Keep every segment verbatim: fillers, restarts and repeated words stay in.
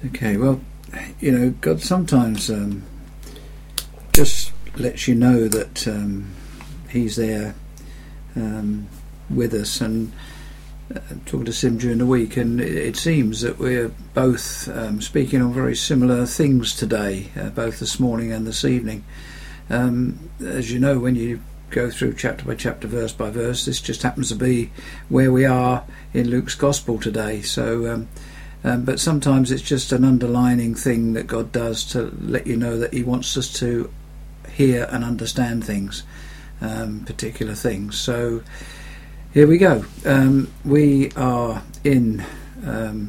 Okay, well, you know, God sometimes um, just lets you know that um, He's there um, with us. And uh, talking to Sim during the week, and it, it seems that we're both um, speaking on very similar things today, uh, both this morning and this evening. Um, as you know, when you go through chapter by chapter, verse by verse, this just happens to be where we are in Luke's Gospel today. So. Um, Um, but sometimes it's just an underlining thing that God does to let you know that He wants us to hear and understand things, um, particular things. So here we go. Um, we are in um,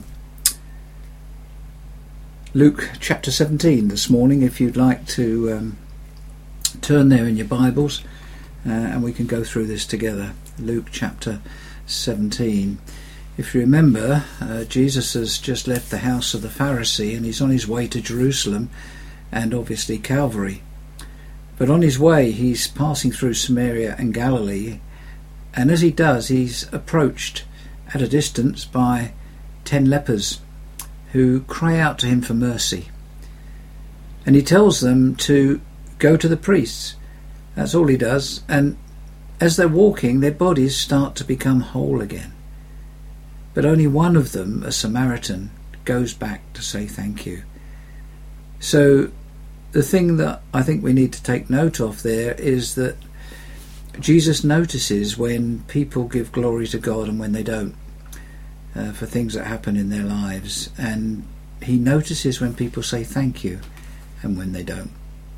Luke chapter seventeen this morning. If you'd like to um, turn there in your Bibles, uh, and we can go through this together. Luke chapter seventeen. If you remember, uh, Jesus has just left the house of the Pharisee and he's on his way to Jerusalem and obviously Calvary. But on his way he's passing through Samaria and Galilee, and as he does he's approached at a distance by ten lepers who cry out to him for mercy. And he tells them to go to the priests. That's all he does, and as they're walking their bodies start to become whole again. But only one of them, a Samaritan, goes back to say thank you. So the thing that I think we need to take note of there is that Jesus notices when people give glory to God and when they don't, uh, for things that happen in their lives. And he notices when people say thank you and when they don't.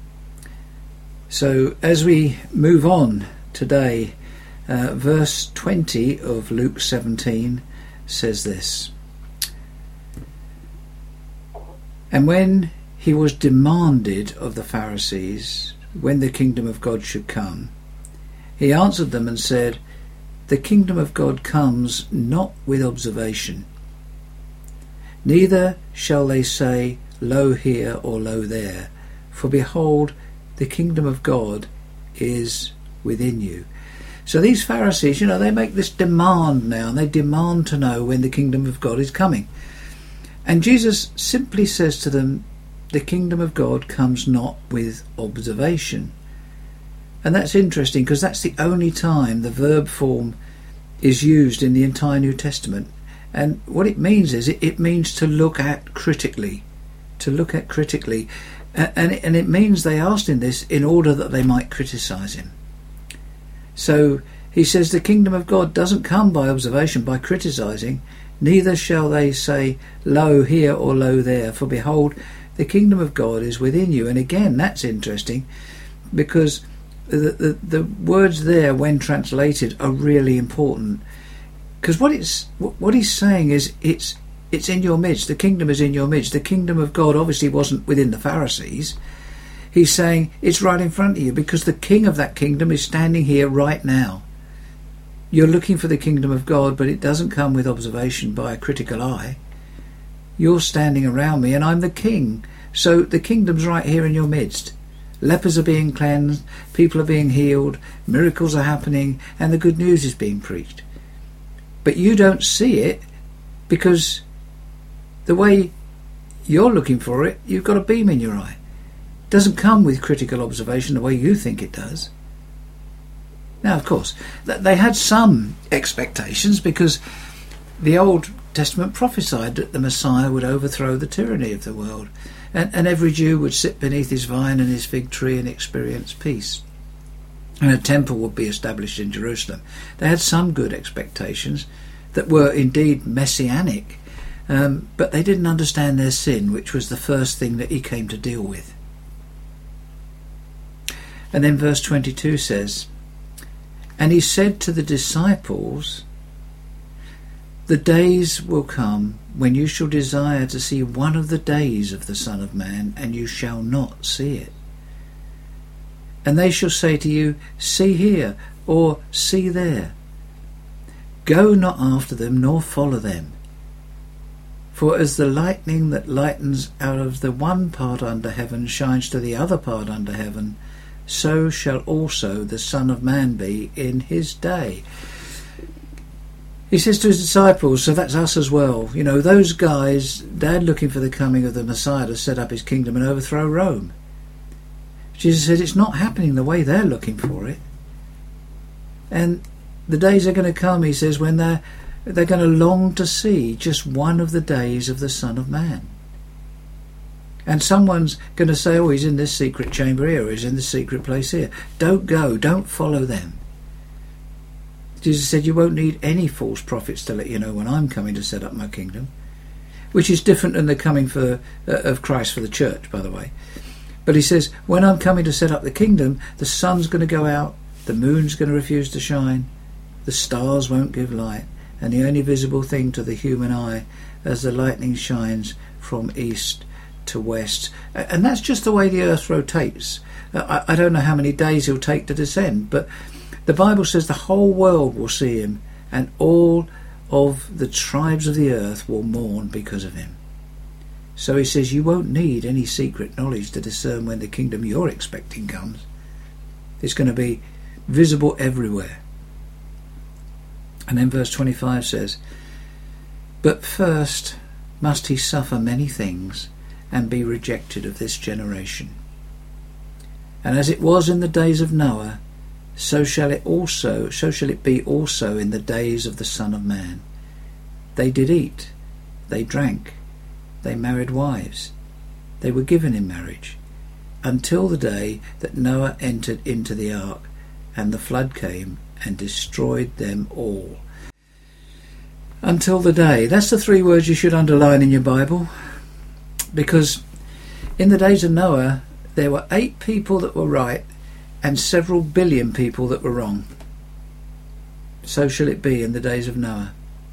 So as we move on today, uh, verse twenty of Luke seventeen says this: And when he was demanded of the Pharisees when the kingdom of God should come, he answered them and said, The kingdom of God comes not with observation. Neither shall they say, Lo here or lo there, for behold, the kingdom of God is within you. So these Pharisees, you know, they make this demand now, and they demand to know when the kingdom of God is coming. And Jesus simply says to them, the kingdom of God comes not with observation. And that's interesting, because that's the only time the verb form is used in the entire New Testament. And what it means is, it, it means to look at critically. To look at critically. And it, and it means they asked him this in order that they might criticise him. So he says the kingdom of God doesn't come by observation, by criticising. Neither shall they say, Lo here or lo there, for behold, the kingdom of God is within you. And again, that's interesting, because the, the, the words there, when translated, are really important. Because what it's what he's saying is, it's it's in your midst. The kingdom is in your midst. The kingdom of God obviously wasn't within the Pharisees. He's saying it's right in front of you, because the king of that kingdom is standing here right now. You're looking for the kingdom of God, but it doesn't come with observation by a critical eye. You're standing around me and I'm the king. So the kingdom's right here in your midst. Lepers are being cleansed, people are being healed, miracles are happening, and the good news is being preached. But you don't see it, because the way you're looking for it, you've got a beam in your eye. Doesn't come with critical observation the way you think it does. Now, of course, they had some expectations, because the Old Testament prophesied that the Messiah would overthrow the tyranny of the world, and, and every Jew would sit beneath his vine and his fig tree and experience peace, and a temple would be established in Jerusalem. They had some good expectations that were indeed messianic, um, but they didn't understand their sin, which was the first thing that he came to deal with. And then verse twenty-two says, And he said to the disciples, The days will come when you shall desire to see one of the days of the Son of Man, and you shall not see it. And they shall say to you, See here, or see there. Go not after them, nor follow them. For as the lightning that lightens out of the one part under heaven shines to the other part under heaven, so shall also the Son of Man be in his day. He says to his disciples, so that's us as well, you know, those guys, they're looking for the coming of the Messiah to set up his kingdom and overthrow Rome. Jesus said it's not happening the way they're looking for it. And the days are going to come, he says, when they're, they're going to long to see just one of the days of the Son of Man. And someone's going to say, oh, he's in this secret chamber here, or he's in this secret place here. Don't go, don't follow them. Jesus said, you won't need any false prophets to let you know when I'm coming to set up my kingdom, which is different than the coming for uh, of Christ for the church, by the way. But he says, when I'm coming to set up the kingdom, the sun's going to go out, the moon's going to refuse to shine, the stars won't give light, and the only visible thing to the human eye as the lightning shines from east to west. And that's just the way the earth rotates. I, I don't know how many days he'll take to descend, but the Bible says the whole world will see him, and all of the tribes of the earth will mourn because of him. So he says you won't need any secret knowledge to discern when the kingdom you're expecting comes. It's going to be visible everywhere. And then verse twenty-five says, but first must he suffer many things and be rejected of this generation. And as it was in the days of Noah, so shall it also, so shall it be also in the days of the Son of Man. They did eat, they drank, they married wives, they were given in marriage, until the day that Noah entered into the ark, and the flood came and destroyed them all. Until the day. That's the three words you should underline in your Bible, because in the days of Noah there were eight people that were right and several billion people that were wrong. So shall it be in the days of Noah.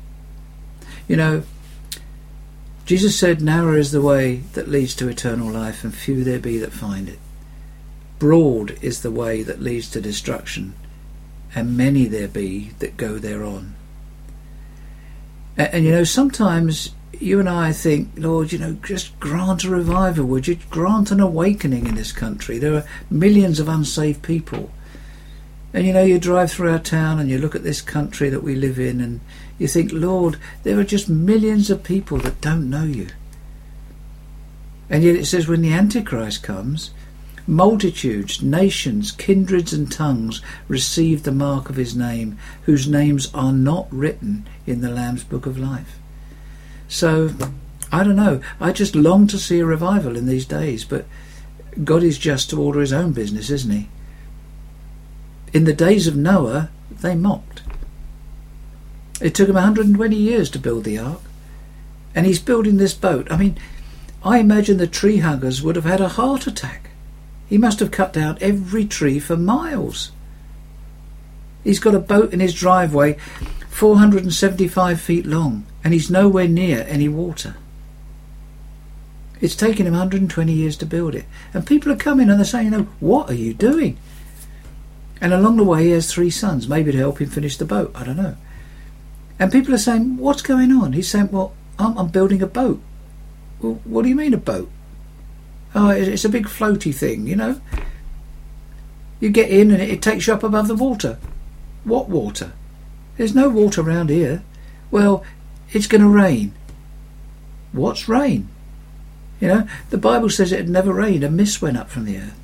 You know, Jesus said, narrow is the way that leads to eternal life, and few there be that find it. Broad is the way that leads to destruction, and many there be that go thereon. And, and you know, sometimes you and I think, Lord, you know, just grant a revival, would you? Grant an awakening in this country. There are millions of unsaved people. And you know, you drive through our town and you look at this country that we live in and you think, Lord, there are just millions of people that don't know you. And yet it says when the Antichrist comes, multitudes, nations, kindreds and tongues receive the mark of his name, whose names are not written in the Lamb's book of life. So, I don't know, I just long to see a revival in these days, but God is just to order his own business, isn't he? In the days of Noah, they mocked. It took him one hundred twenty years to build the ark, and he's building this boat. I mean, I imagine the tree huggers would have had a heart attack. He must have cut down every tree for miles. He's got a boat in his driveway four hundred seventy-five feet long, and he's nowhere near any water. It's taken him one hundred twenty years to build it. And people are coming and they're saying, you know, what are you doing? And along the way he has three sons, maybe to help him finish the boat, I don't know. And people are saying, what's going on? He's saying, well, I'm, I'm building a boat. Well, what do you mean a boat? Oh, it's a big floaty thing, you know. You get in and it takes you up above the water. What water? There's no water around here. Well, it's going to rain. What's rain? You know, the Bible says it had never rained. A mist went up from the earth.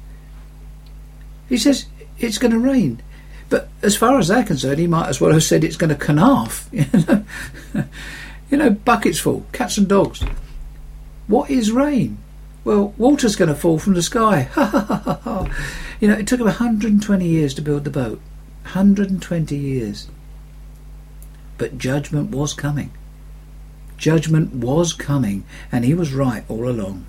He says it's going to rain. But as far as they're concerned, he might as well have said it's going to canarf. You know, you know, buckets full, cats and dogs. What is rain? Well, water's going to fall from the sky. You know, it took him one hundred twenty years to build the boat. one hundred twenty years. But judgment was coming. Judgment was coming, and he was right all along.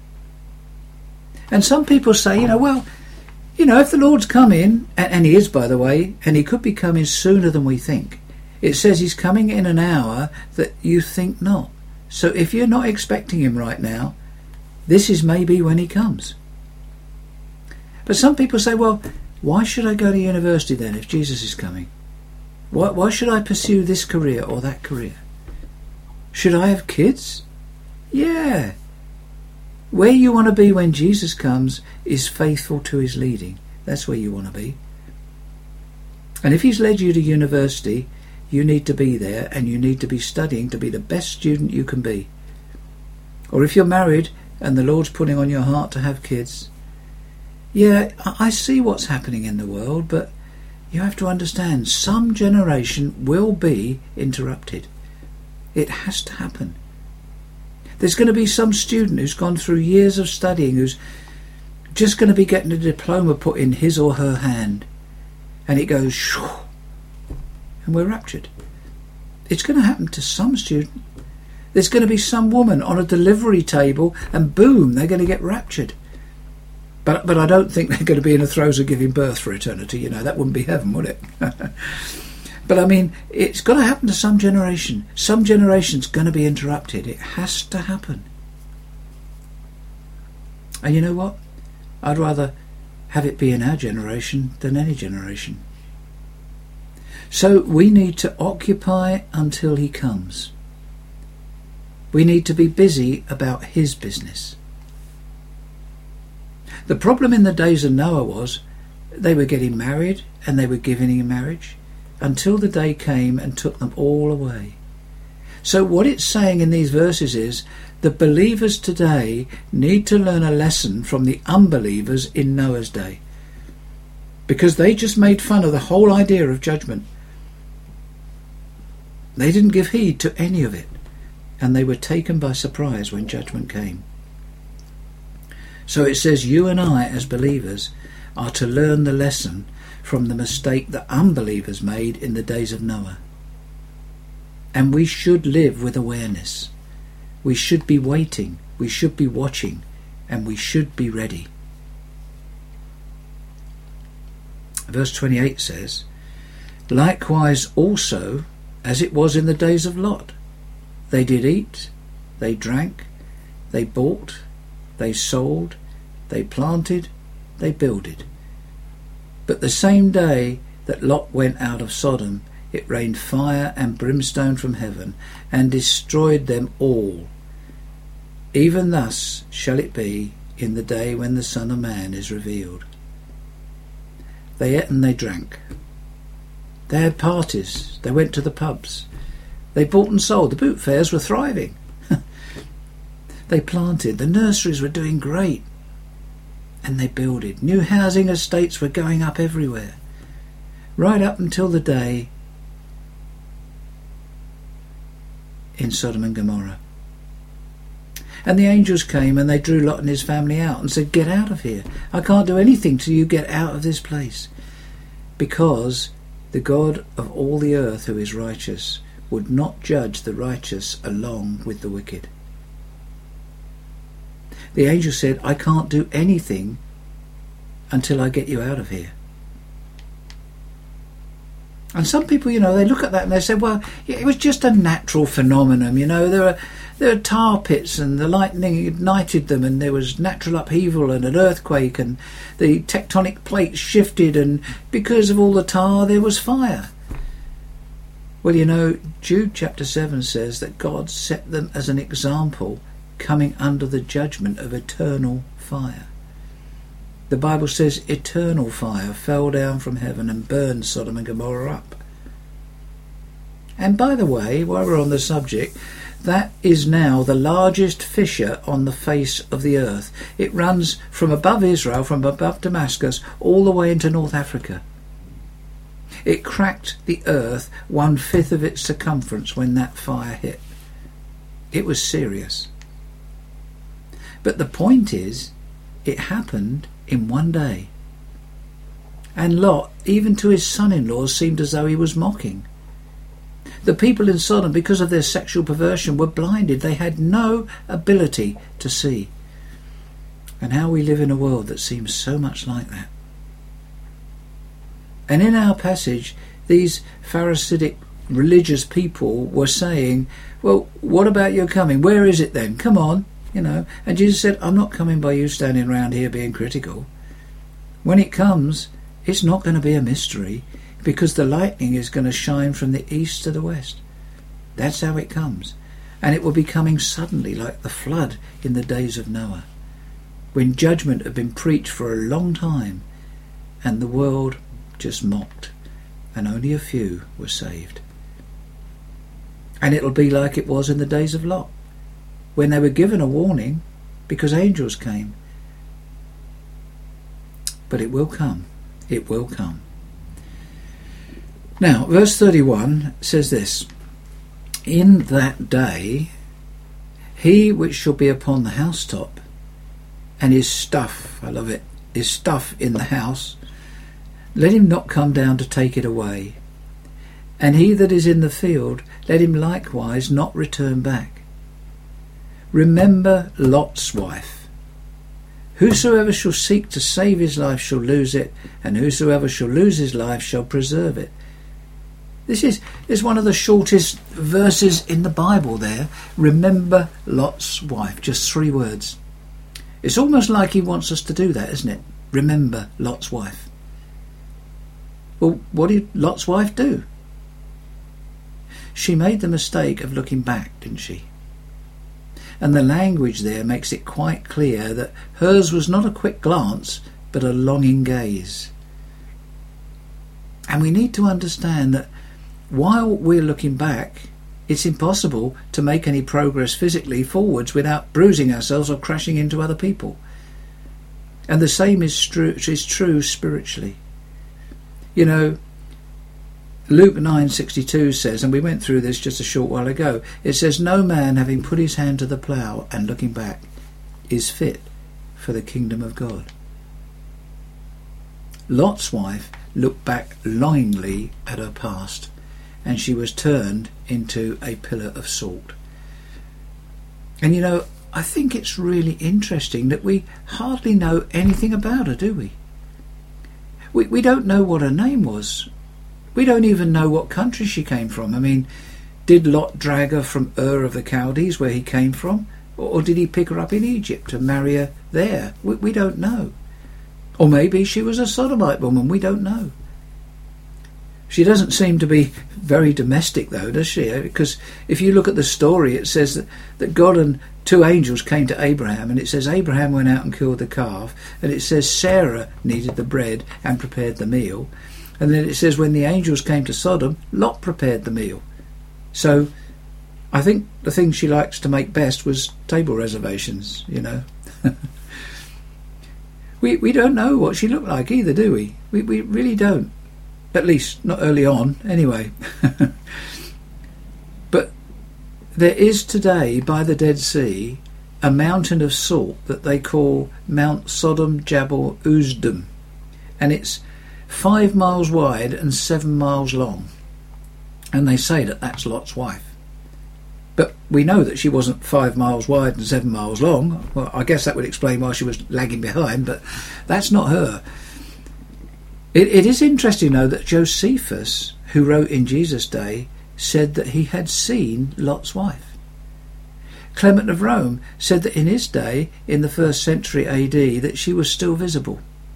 And some people say, you know, well, you know, if the Lord's coming, and, and he is, by the way, and he could be coming sooner than we think. It says he's coming in an hour that you think not. So if you're not expecting him right now, this is maybe when he comes. But some people say, well, why should I go to university then if Jesus is coming? Why, why should I pursue this career or that career? Should I have kids? Yeah. Where you want to be when Jesus comes is faithful to his leading. That's where you want to be. And if he's led you to university, you need to be there, and you need to be studying to be the best student you can be. Or if you're married and the Lord's putting on your heart to have kids, yeah, I see what's happening in the world, but you have to understand some generation will be interrupted. It has to happen. There's going to be some student who's gone through years of studying who's just going to be getting a diploma put in his or her hand, and it goes shoo, and we're raptured. It's going to happen to some student. There's going to be some woman on a delivery table and boom, they're going to get raptured. But but I don't think they're going to be in the throes of giving birth for eternity. You know, that wouldn't be heaven, would it? But I mean, it's got to happen to some generation. Some generation's going to be interrupted. It has to happen. And you know what? I'd rather have it be in our generation than any generation. So we need to occupy until he comes. We need to be busy about his business. The problem in the days of Noah was they were getting married and they were giving in marriage until the day came and took them all away. So what it's saying in these verses is the believers today need to learn a lesson from the unbelievers in Noah's day, because they just made fun of the whole idea of judgment. They didn't give heed to any of it, and they were taken by surprise when judgment came. So it says you and I as believers are to learn the lesson from the mistake that unbelievers made in the days of Noah. And we should live with awareness. We should be waiting, we should be watching, and we should be ready. Verse twenty-eight says, likewise also as it was in the days of Lot. They did eat, they drank, they bought, they sold, they planted, they builded. But the same day that Lot went out of Sodom, it rained fire and brimstone from heaven, and destroyed them all. Even thus shall it be in the day when the Son of Man is revealed. They ate and they drank. They had parties. They went to the pubs. They bought and sold. The boot fairs were thriving. They planted. The nurseries were doing great. And they builded. New housing estates were going up everywhere. Right up until the day in Sodom and Gomorrah. And the angels came and they drew Lot and his family out and said, get out of here. I can't do anything till you get out of this place. Because the God of all the earth, who is righteous, would not judge the righteous along with the wicked. The angel said, I can't do anything until I get you out of here. And some people, you know, they look at that and they say, well, it was just a natural phenomenon, you know, there were, there were tar pits and the lightning ignited them and there was natural upheaval and an earthquake and the tectonic plates shifted and because of all the tar there was fire. Well, you know, Jude chapter seven says that God set them as an example coming under the judgment of eternal fire. The Bible says eternal fire fell down from heaven and burned Sodom and Gomorrah up. And by the way, while we're on the subject, that is now the largest fissure on the face of the earth. It runs from above Israel, from above Damascus, all the way into North Africa. It cracked the earth one-fifth of its circumference when that fire hit. It was serious. But the point is, it happened in one day. And Lot, even to his son-in-law, seemed as though he was mocking. The people in Sodom, because of their sexual perversion, were blinded. They had no ability to see. And how we live in a world that seems so much like that. And in our passage, these Pharisaic religious people were saying, well, what about your coming? Where is it then? Come on, you know. And Jesus said, I'm not coming by you standing around here being critical. When it comes, it's not going to be a mystery, because the lightning is going to shine from the east to the west. That's how it comes. And it will be coming suddenly, like the flood in the days of Noah, when judgment had been preached for a long time and the world just mocked, and only a few were saved. And it'll be like it was in the days of Lot, when they were given a warning because angels came. But it will come. It will come. Now, verse thirty-one says this: In that day, he which shall be upon the housetop, and his stuff, I love it, his stuff in the house, let him not come down to take it away. And he that is in the field, let him likewise not return back. Remember Lot's wife. Whosoever shall seek to save his life shall lose it, and whosoever shall lose his life shall preserve it. This is, is one of the shortest verses in the Bible there. Remember Lot's wife. Just three words. It's almost like he wants us to do that, isn't it? Remember Lot's wife. Well, what did Lot's wife do? She made the mistake of looking back, didn't she? And the language there makes it quite clear that hers was not a quick glance, but a longing gaze. And we need to understand that while we're looking back, it's impossible to make any progress physically forwards without bruising ourselves or crashing into other people. And the same is true, is true spiritually. You know, Luke nine sixty-two says, and we went through this just a short while ago, it says, no man having put his hand to the plough and looking back is fit for the kingdom of God. Lot's wife looked back longingly at her past, and she was turned into a pillar of salt. And you know, I think it's really interesting that we hardly know anything about her, do we? We, we don't know what her name was. We don't even know what country she came from. I mean, did Lot drag her from Ur of the Chaldees, where he came from? Or, or did he pick her up in Egypt and marry her there? We, we don't know. Or maybe she was a sodomite woman. We don't know. She doesn't seem to be very domestic, though, does she? Because if you look at the story, it says that, that God and two angels came to Abraham, and it says Abraham went out and killed the calf, and it says Sarah kneaded the bread and prepared the meal, and then it says when the angels came to Sodom, Lot prepared the meal. So I think the thing she likes to make best was table reservations, you know. we we don't know what she looked like either, do we? We, we really don't. At least not early on, anyway. But there is today, by the Dead Sea, a mountain of salt that they call Mount Sodom Jabal Uzdum. And it's five miles wide and seven miles long. And they say that that's Lot's wife. But we know that she wasn't five miles wide and seven miles long. Well, I guess that would explain why she was lagging behind, but that's not her. It, it is interesting, though, that Josephus, who wrote in Jesus' day, said that he had seen Lot's wife. Clement of Rome said that in his day, in the first century A D, that she was still visible.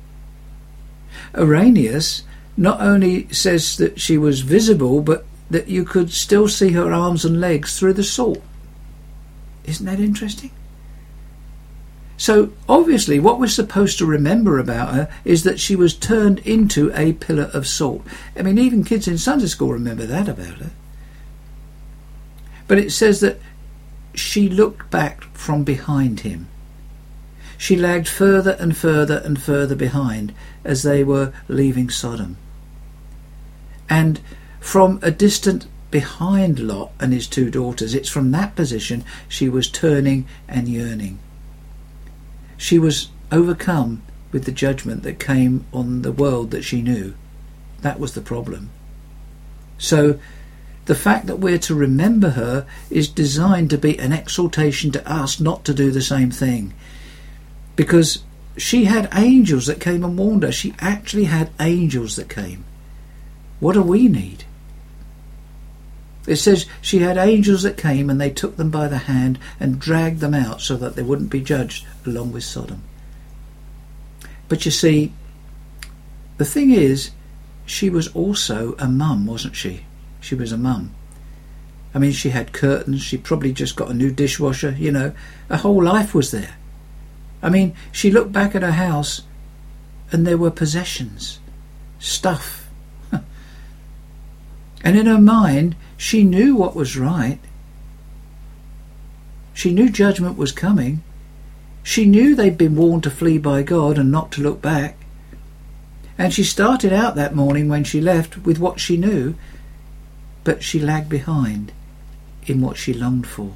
Irenaeus not only says that she was visible, but that you could still see her arms and legs through the salt. Isn't that interesting? So obviously what we're supposed to remember about her is that she was turned into a pillar of salt. I mean, even kids in Sunday school remember that about her. But it says that she looked back from behind him. She lagged further and further and further behind as they were leaving Sodom. And from a distant behind Lot and his two daughters, it's from that position she was turning and yearning. She was overcome with the judgment that came on the world that she knew. That was the problem. So the fact that we're to remember her is designed to be an exhortation to us not to do the same thing. Because she had angels that came and warned her. She actually had angels that came. What do we need? It says she had angels that came and they took them by the hand and dragged them out so that they wouldn't be judged along with Sodom. But you see, the thing is, she was also a mum, wasn't she? She was a mum. I mean, she had curtains, she probably just got a new dishwasher, you know. Her whole life was there. I mean, she looked back at her house and there were possessions, stuff. And in her mind, she knew what was right. She knew judgment was coming. She knew they'd been warned to flee by God and not to look back. And she started out that morning when she left with what she knew, but she lagged behind in what she longed for.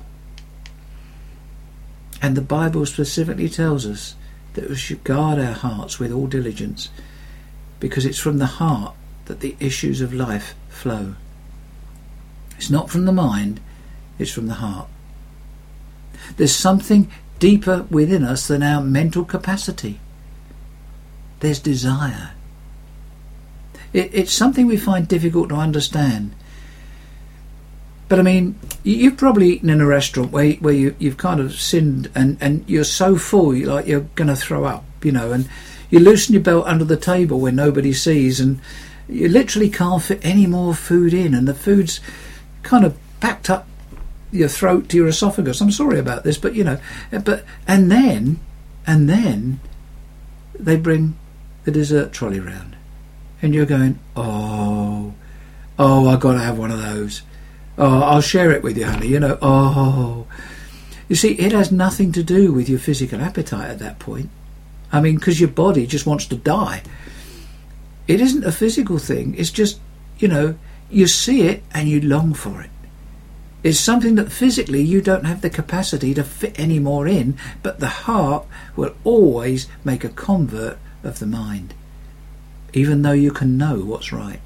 And the Bible specifically tells us that we should guard our hearts with all diligence, because it's from the heart that the issues of life flow. It's not from the mind, it's from the heart. There's something deeper within us than our mental capacity. There's desire. It, it's something we find difficult to understand. But I mean, you've probably eaten in a restaurant where where you, you've kind of sinned and, and you're so full, you're like you're going to throw up, you know, and you loosen your belt under the table where nobody sees, and you literally can't fit any more food in, and the food's kind of packed up your throat to your esophagus. I'm sorry about this, but you know, but and then and then they bring the dessert trolley round, and you're going, oh, oh, I've got to have one of those. Oh, I'll share it with you, honey. You know, oh, you see, it has nothing to do with your physical appetite at that point. I mean, because your body just wants to die. It isn't a physical thing. It's just, you know, you see it and you long for it. It's something that physically you don't have the capacity to fit any more in, but the heart will always make a convert of the mind, even though you can know what's right.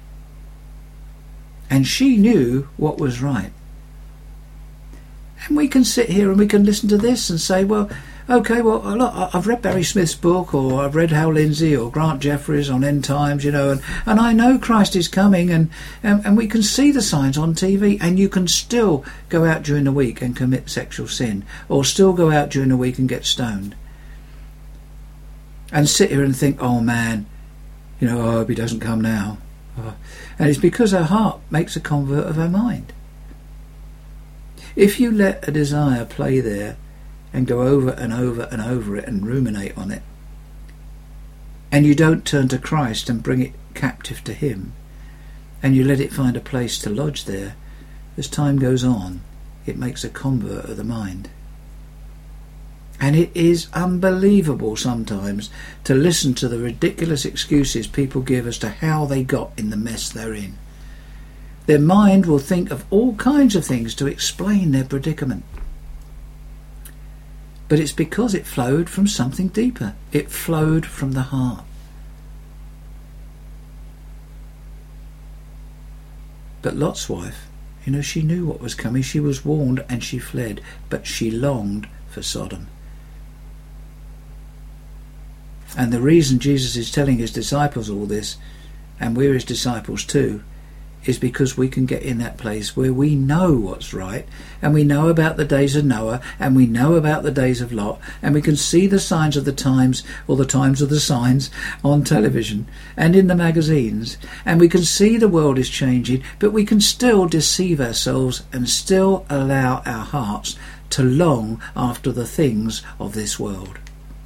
And she knew what was right. And we can sit here and we can listen to this and say, well, okay, well, look, I've read Barry Smith's book, or I've read Hal Lindsey or Grant Jeffries on End Times, you know, and, and I know Christ is coming, and, and, and we can see the signs on T V, and you can still go out during the week and commit sexual sin, or still go out during the week and get stoned. And sit here and think, oh man, you know, I hope he doesn't come now. Oh. And it's because our heart makes a convert of our mind. If you let a desire play there and go over and over and over it and ruminate on it, and you don't turn to Christ and bring it captive to him, and you let it find a place to lodge there, as time goes on, it makes a convert of the mind. And it is unbelievable sometimes to listen to the ridiculous excuses people give as to how they got in the mess they're in. Their mind will think of all kinds of things to explain their predicament. But it's because it flowed from something deeper. It flowed from the heart. But Lot's wife, you know, she knew what was coming. She was warned and she fled, but she longed for Sodom. And the reason Jesus is telling his disciples all this, and we're his disciples too, is because we can get in that place where we know what's right, and we know about the days of Noah, and we know about the days of Lot, and we can see the signs of the times, or the times of the signs, on television and in the magazines, and we can see the world is changing, but we can still deceive ourselves and still allow our hearts to long after the things of this world.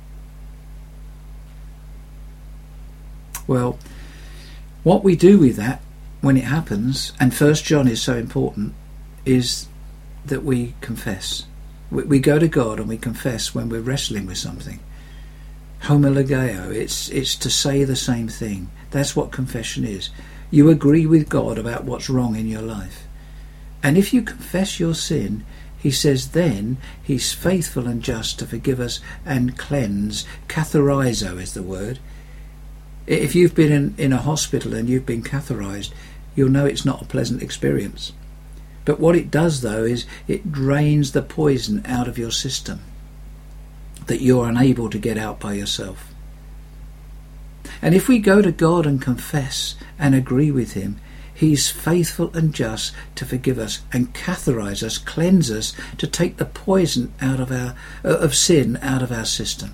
Well, what we do with that when it happens, and First John is so important, is that we confess. We, we go to God and we confess when we're wrestling with something. Homologeo, it's it's to say the same thing. That's what confession is. You agree with God about what's wrong in your life. And if you confess your sin, he says then he's faithful and just to forgive us and cleanse. Catharizo is the word. If you've been in, in a hospital and you've been catheterized, you'll know it's not a pleasant experience. But what it does, though, is it drains the poison out of your system that you're unable to get out by yourself. And if we go to God and confess and agree with him, he's faithful and just to forgive us and catheterize us, cleanse us, to take the poison out of our of sin out of our system.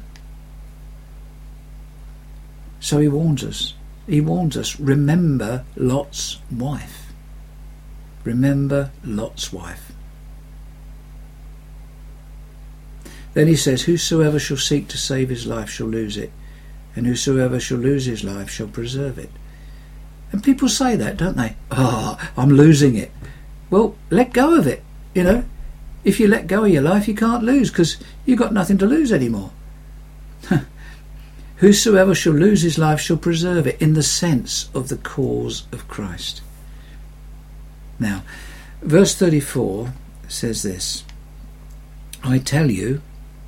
So he warns us. He warns us, remember Lot's wife. Remember Lot's wife. Then he says, whosoever shall seek to save his life shall lose it, and whosoever shall lose his life shall preserve it. And people say that, don't they? Oh, I'm losing it. Well, let go of it, you know. If you let go of your life, you can't lose, because you've got nothing to lose anymore. Whosoever shall lose his life shall preserve it, in the sense of the cause of Christ. Now, verse thirty-four says this: I tell you,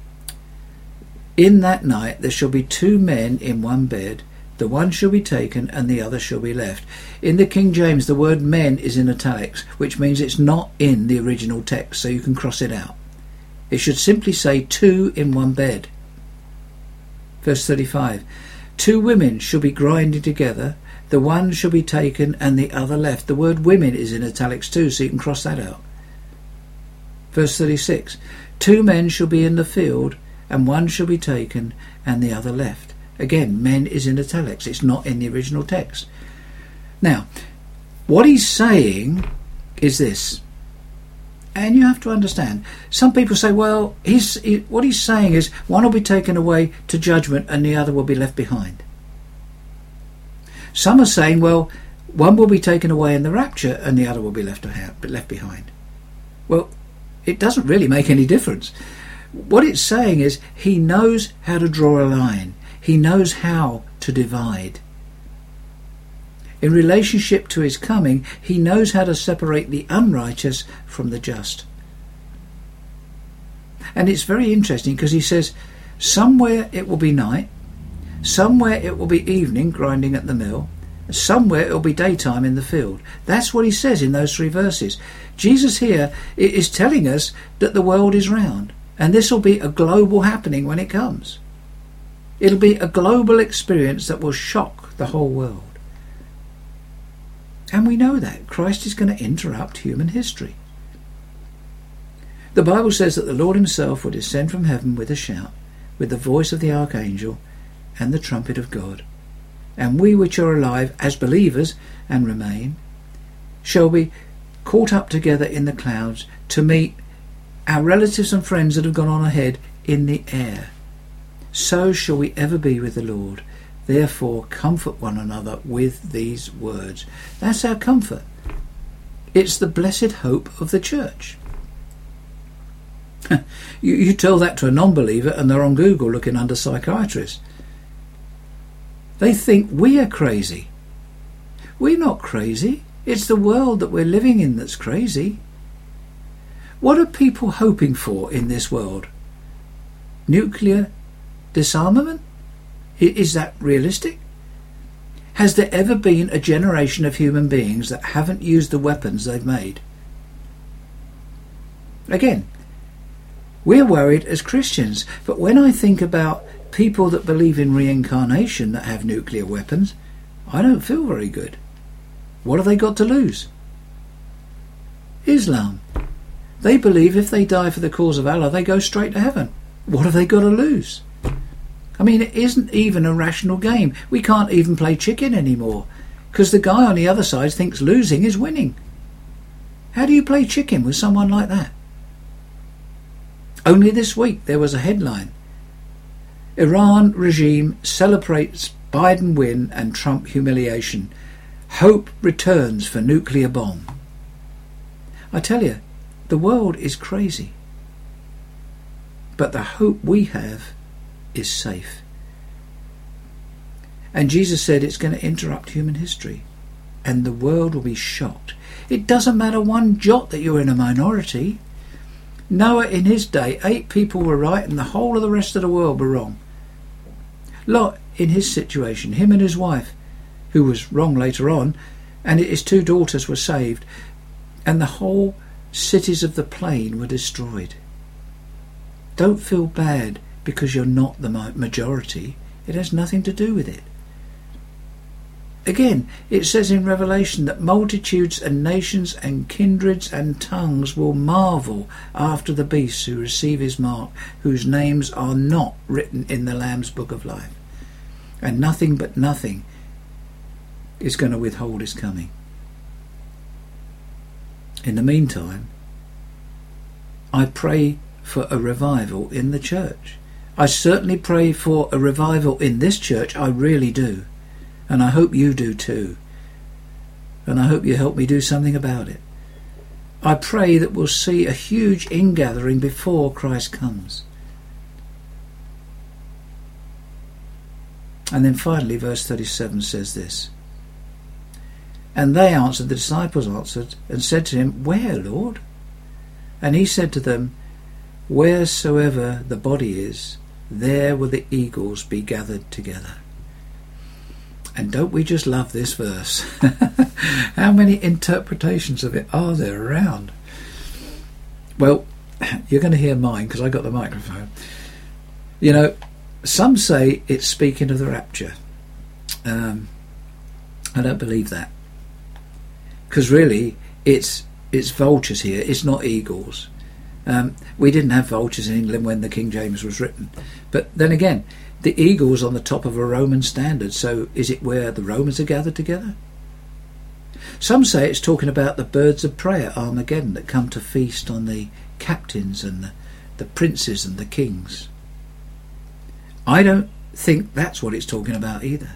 in that night there shall be two men in one bed, the one shall be taken and the other shall be left. In the King James, the word men is in italics, which means it's not in the original text, so you can cross it out. It should simply say two in one bed. Verse thirty-five, two women shall be grinding together, the one shall be taken and the other left. The word women is in italics too, so you can cross that out. Verse thirty-six, two men shall be in the field, and one shall be taken and the other left. Again, men is in italics. It's not in the original text. Now, what he's saying is this, and you have to understand, some people say, well, he's, he, what he's saying is one will be taken away to judgment and the other will be left behind. Some are saying, well, one will be taken away in the rapture and the other will be left, left behind. Well, it doesn't really make any difference. What it's saying is he knows how to draw a line. He knows how to divide. In relationship to his coming, he knows how to separate the unrighteous from the just. And it's very interesting because he says, somewhere it will be night, somewhere it will be evening grinding at the mill, somewhere it will be daytime in the field. That's what he says in those three verses. Jesus here is telling us that the world is round, and this will be a global happening when it comes. It'll be a global experience that will shock the whole world. And we know that Christ is going to interrupt human history. The Bible says that the Lord himself will descend from heaven with a shout, with the voice of the archangel and the trumpet of God. And we which are alive as believers and remain shall be caught up together in the clouds to meet our relatives and friends that have gone on ahead in the air. So shall we ever be with the Lord. Therefore comfort one another with these words. That's our comfort. It's the blessed hope of the church. you, you tell that to a non-believer and they're on Google looking under psychiatrists. They think we are crazy. We're not crazy. It's the world that we're living in that's crazy. What are people hoping for in this world? Nuclear disarmament? Is that realistic? Has there ever been a generation of human beings that haven't used the weapons they've made? Again, we're worried as Christians, but when I think about people that believe in reincarnation that have nuclear weapons, I don't feel very good. What have they got to lose? Islam. They believe if they die for the cause of Allah, they go straight to heaven. What have they got to lose? I mean, it isn't even a rational game. We can't even play chicken anymore because the guy on the other side thinks losing is winning. How do you play chicken with someone like that? Only this week there was a headline. Iran regime celebrates Biden win and Trump humiliation. Hope returns for nuclear bomb. I tell you, the world is crazy. But the hope we have is safe. And Jesus said it's going to interrupt human history and the world will be shocked. It doesn't matter one jot that you're in a minority. Noah in his day, eight people were right and the whole of the rest of the world were wrong. Lot in his situation, him and his wife, who was wrong later on, and his two daughters were saved, and the whole cities of the plain were destroyed. Don't feel bad because you're not the majority. It has nothing to do with it. Again, it says in Revelation that multitudes and nations and kindreds and tongues will marvel after the beast who receive his mark, whose names are not written in the Lamb's book of life. And nothing but nothing is going to withhold his coming. In the meantime, I pray for a revival in the church. I certainly pray for a revival in this church, I really do. And I hope you do too. and I hope you help me do something about it. I pray that we'll see a huge ingathering before Christ comes. And then finally, verse thirty-seven says this. And they answered, the disciples answered, and said to him, Where, Lord? And he said to them, Wheresoever the body is, there will the eagles be gathered together. And don't we just love this verse? How many interpretations of it are there around? Well, you're going to hear mine because I got the microphone. You know, some say it's speaking of the rapture. Um, I don't believe that. Because really, it's it's vultures here. It's not eagles. Um, we didn't have vultures in England when the King James was written. But then again, the eagle's on the top of a Roman standard. So is it where the Romans are gathered together? Some say it's talking about the birds of prey at Armageddon that come to feast on the captains and the, the princes and the kings. I don't think that's what it's talking about either.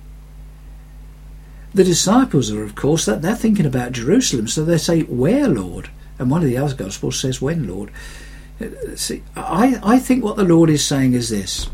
The disciples are, of course, that they're thinking about Jerusalem, so they say, Where, Lord? And one of the other Gospels says, When, Lord? See, I, I think what the Lord is saying is this.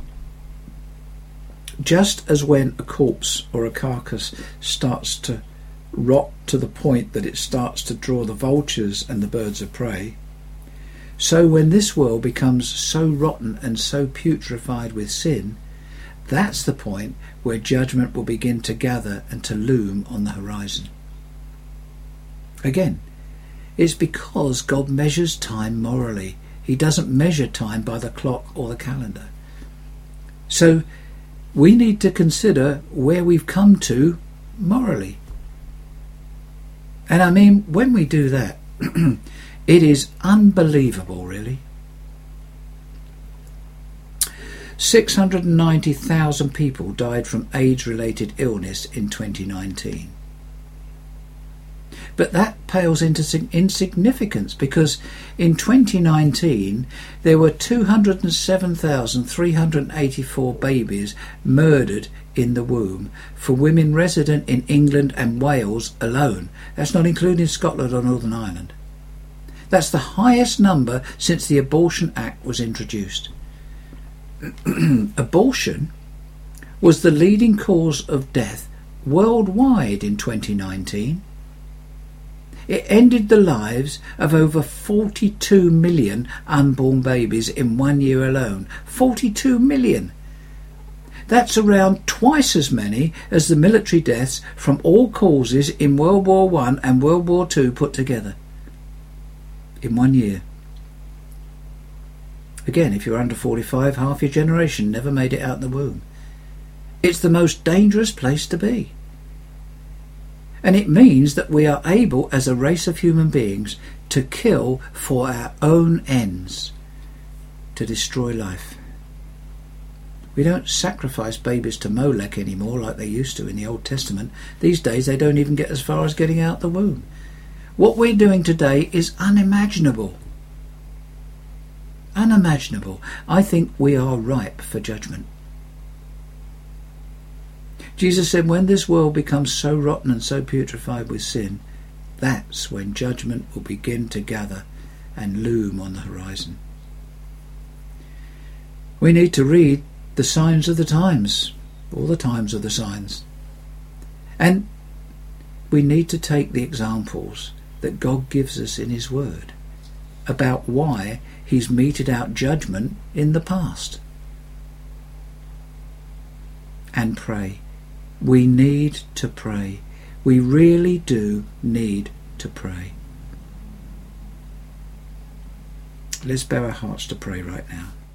Just as when a corpse or a carcass starts to rot to the point that it starts to draw the vultures and the birds of prey, so when this world becomes so rotten and so putrefied with sin, that's the point where judgment will begin to gather and to loom on the horizon. Again, it's because God measures time morally. He doesn't measure time by the clock or the calendar. So we need to consider where we've come to morally. And I mean, when we do that, it is unbelievable, really. six hundred ninety thousand people died from AIDS-related illness in twenty nineteen. But that pales into insignificance because in twenty nineteen there were two hundred seven thousand three hundred eighty-four babies murdered in the womb for women resident in England and Wales alone. That's not including Scotland or Northern Ireland. That's the highest number since the Abortion Act was introduced. Abortion was the leading cause of death worldwide in twenty nineteen. It ended the lives of over forty-two million unborn babies in one year alone. forty-two million. That's around twice as many as the military deaths from all causes in World War One and World War Two put together. In one year. Again, if you're under forty-five, half your generation never made it out of the womb. It's the most dangerous place to be. And it means that we are able, as a race of human beings, to kill for our own ends, to destroy life. We don't sacrifice babies to Molech anymore like they used to in the Old Testament. These days they don't even get as far as getting out the womb. What we're doing today is unimaginable. Unimaginable. I think we are ripe for judgment. Jesus said, when this world becomes so rotten and so putrefied with sin, that's when judgment will begin to gather and loom on the horizon. We need to read the signs of the times, all the times of the signs. And we need to take the examples that God gives us in His Word about why He's meted out judgment in the past. And pray. We need to pray. We really do need to pray. Let's bow our hearts to pray right now.